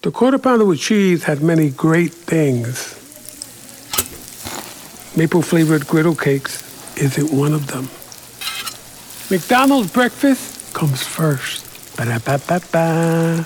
The Quarter Pounder with Cheese had many great things. Maple-flavored griddle cakes isn't one of them. McDonald's breakfast comes first. Ba-da-ba-ba-ba.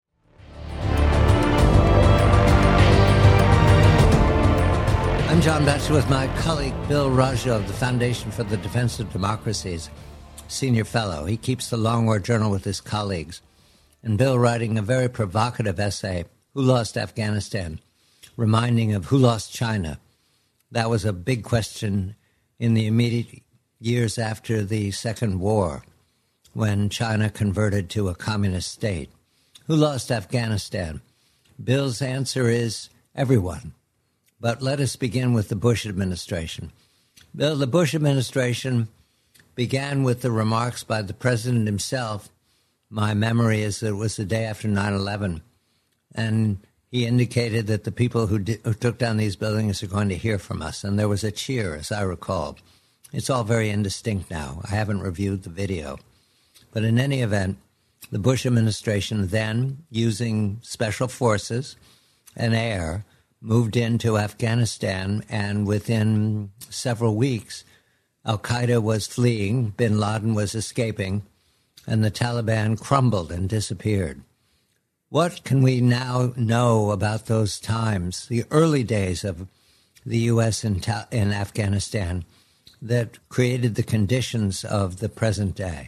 I'm John Batchelor with my colleague Bill Raggio of the Foundation for the Defense of Democracies, senior fellow. He keeps the Long War Journal with his colleagues. And Bill writing a very provocative essay, Who Lost Afghanistan? Reminding of who lost China. That was a big question in the immediate years after the Second War, when China converted to a communist state. Who lost Afghanistan? Bill's answer is everyone. But let us begin with the Bush administration. Bill, the Bush administration began with the remarks by the president himself. My memory is that it was the day after 9/11. And he indicated that the people who took down these buildings are going to hear from us. And there was a cheer, as I recall. It's all very indistinct now. I haven't reviewed the video. But in any event, the Bush administration then, using special forces and air, moved into Afghanistan, and within several weeks, al-Qaeda was fleeing, bin Laden was escaping, and the Taliban crumbled and disappeared. What can we now know about those times, the early days of the U.S. in Afghanistan, that created the conditions of the present day?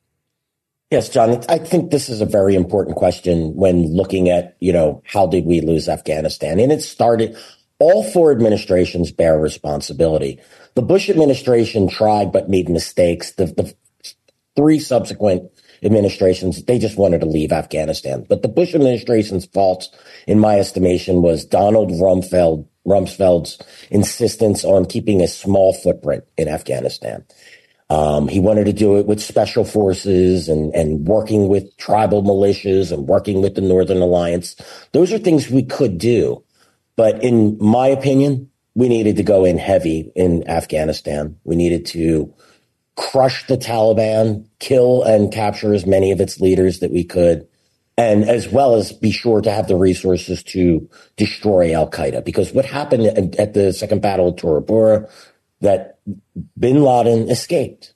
Yes, John, I think this is a very important question when looking at, how did we lose Afghanistan? And it started, all four administrations bear responsibility. The Bush administration tried but made mistakes. The three subsequent administrations, they just wanted to leave Afghanistan. But the Bush administration's fault, in my estimation, was Donald Rumsfeld's insistence on keeping a small footprint in Afghanistan. He wanted to do it with special forces and working with tribal militias and working with the Northern Alliance. Those are things we could do. But in my opinion, we needed to go in heavy in Afghanistan. We needed to crush the Taliban, kill and capture as many of its leaders that we could, and as well as be sure to have the resources to destroy al-Qaeda. Because what happened at the Second Battle of Tora Bora, that bin Laden escaped.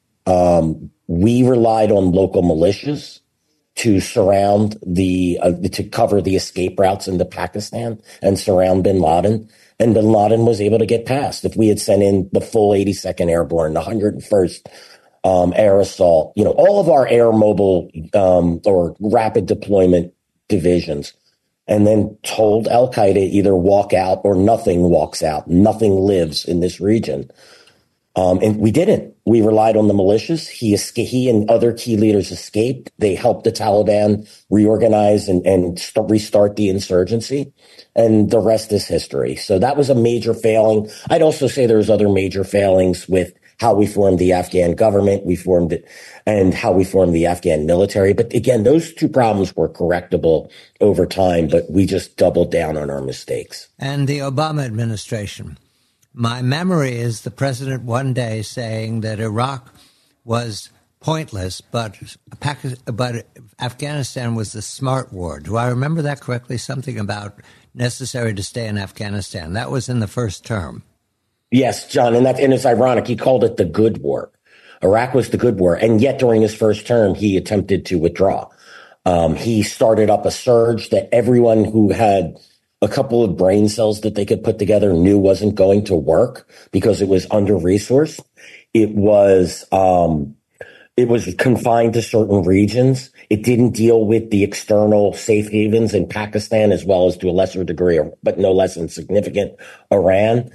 We relied on local militias to surround to cover the escape routes into Pakistan and surround bin Laden. And bin Laden was able to get past. If we had sent in the full 82nd Airborne, the 101st Air Assault, all of our air mobile or rapid deployment divisions, and then told al-Qaeda either walk out or nothing walks out. Nothing lives in this region. And we didn't. We relied on the militias. He and other key leaders escaped. They helped the Taliban reorganize and restart the insurgency. And the rest is history. So that was a major failing. I'd also say there's other major failings with how we formed the Afghan government, and how we formed the Afghan military. But again, those two problems were correctable over time, but we just doubled down on our mistakes. And the Obama administration. My memory is the president one day saying that Iraq was pointless, but Afghanistan was the smart war. Do I remember that correctly? Something about necessary to stay in Afghanistan. That was in the first term. Yes, John, and it's ironic. He called it the good war. Iraq was the good war, and yet during his first term, he attempted to withdraw. He started up a surge that everyone who had a couple of brain cells that they could put together knew wasn't going to work because it was under-resourced. It was confined to certain regions. It didn't deal with the external safe havens in Pakistan, as well as to a lesser degree, but no less insignificant, Iran.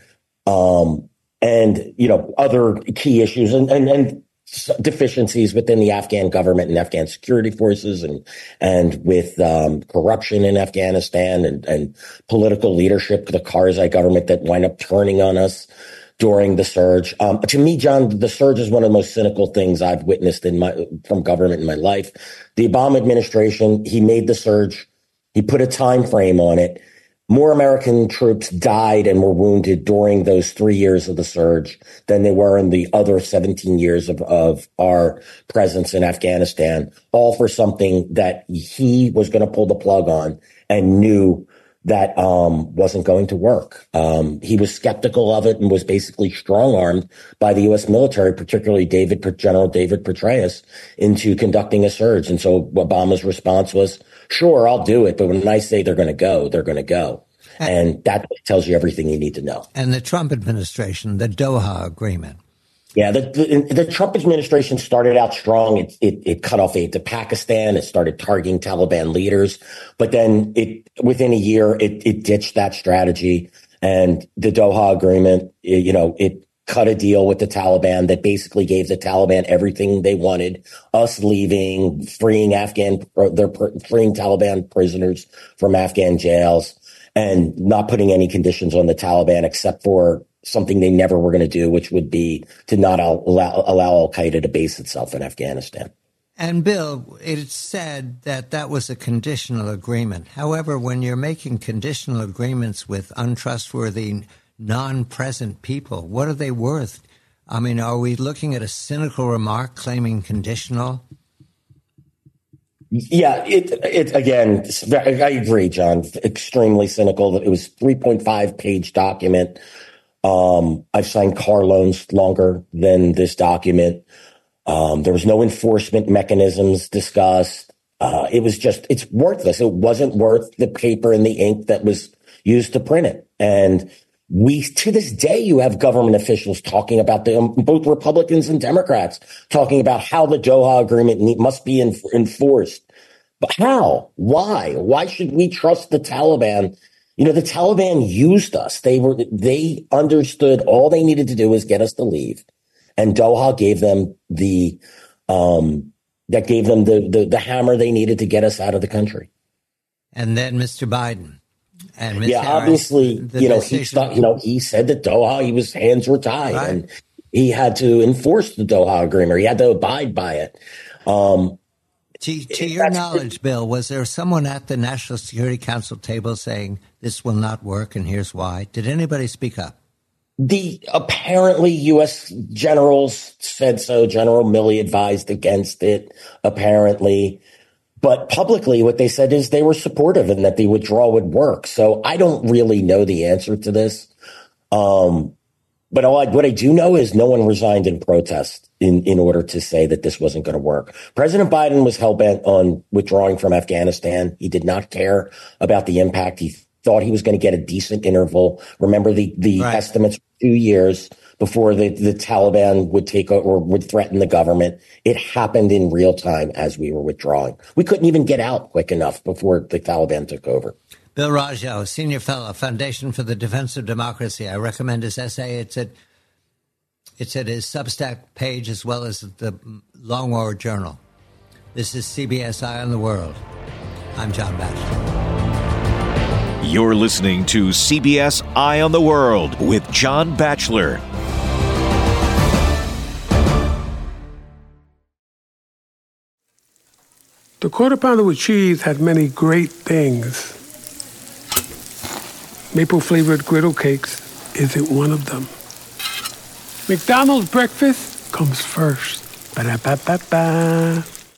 And other key issues and deficiencies within the Afghan government and Afghan security forces and with corruption in Afghanistan and political leadership, the Karzai government that wind up turning on us during the surge. To me, John, the surge is one of the most cynical things I've witnessed from government in my life. The Obama administration, he made the surge. He put a time frame on it. more American troops died and were wounded during those 3 years of the surge than they were in the other 17 years of our presence in Afghanistan, all for something that he was going to pull the plug on and knew that wasn't going to work. He was skeptical of it and was basically strong-armed by the U.S. military, particularly General David Petraeus, into conducting a surge. And so Obama's response was, sure, I'll do it, but when I say they're going to go, they're going to go. And that tells you everything you need to know. And the Trump administration, the Doha Agreement. Yeah, the Trump administration started out strong. It cut off aid to Pakistan. It started targeting Taliban leaders, but then within a year it ditched that strategy. And the Doha Agreement, it cut a deal with the Taliban that basically gave the Taliban everything they wanted: us leaving, freeing Taliban prisoners from Afghan jails, and not putting any conditions on the Taliban except for something they never were going to do, which would be to not allow al-Qaeda to base itself in Afghanistan. And Bill, it's said that was a conditional agreement. However, when you're making conditional agreements with untrustworthy, non-present people, what are they worth? I mean, are we looking at a cynical remark claiming conditional? Yeah, again, I agree, John, extremely cynical. It was a 3.5-page document. I've signed car loans longer than this document. There was no enforcement mechanisms discussed. It's worthless. It wasn't worth the paper and the ink that was used to print it. And to this day, you have government officials talking about both Republicans and Democrats talking about how the Doha Agreement must be enforced. But how? Why? Why should we trust the Taliban? The Taliban used us. They understood all they needed to do was get us to leave. And Doha gave them the hammer they needed to get us out of the country. And then Mr. Biden and Ms. Harris, obviously, he said that Doha, his hands were tied, right, and he had to enforce the Doha Agreement. He had to abide by it. To your knowledge, Bill, was there someone at the National Security Council table saying this will not work and here's why? Did anybody speak up? Apparently U.S. generals said so. General Milley advised against it, apparently. But publicly, what they said is they were supportive and that the withdrawal would work. So I don't really know the answer to this. But what I do know is no one resigned in protest in order to say that this wasn't going to work. President Biden was hell-bent on withdrawing from Afghanistan. He did not care about the impact. He thought he was going to get a decent interval. Remember the right, estimates 2 years before the Taliban would take over or would threaten the government. It happened in real time as we were withdrawing. We couldn't even get out quick enough before the Taliban took over. Bill Rajo, Senior Fellow, Foundation for the Defense of Democracy. I recommend his essay. It's at his Substack page as well as the Long War Journal. This is CBS Eye on the World. I'm John Batchelor. You're listening to CBS Eye on the World with John Batchelor. The Quarter Pounder with Cheese had many great things. Maple-flavored griddle cakes isn't one of them. McDonald's breakfast comes first. Ba-da-ba-ba-ba.